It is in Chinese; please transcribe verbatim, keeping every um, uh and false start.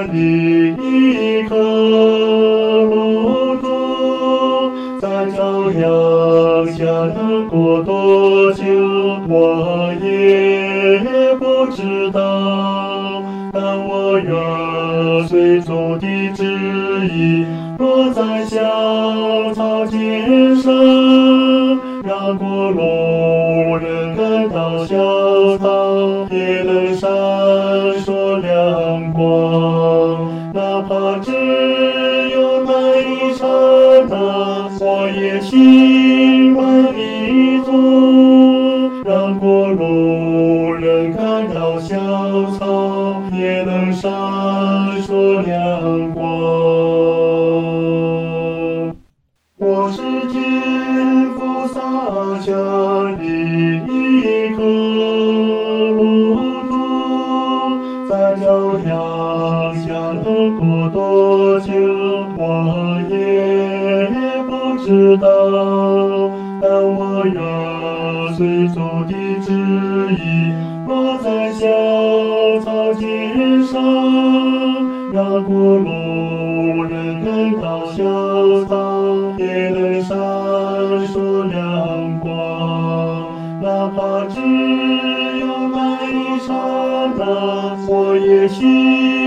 里一颗路途，在朝阳下能过多久，我也不知道。但我愿随主的旨意，落在小草尖上，让过路人感到小草也能闪烁亮光。哪怕只有那一刹那，我也心满意足，让过路人看到小草也能闪烁亮光。我是天父撒下的一颗路途，在朝阳下能过多久，我也不知道。但我愿随主的旨意，落在小草尖上，让过路人感到小草也能闪烁亮光。哪怕只有那一刹那，我也心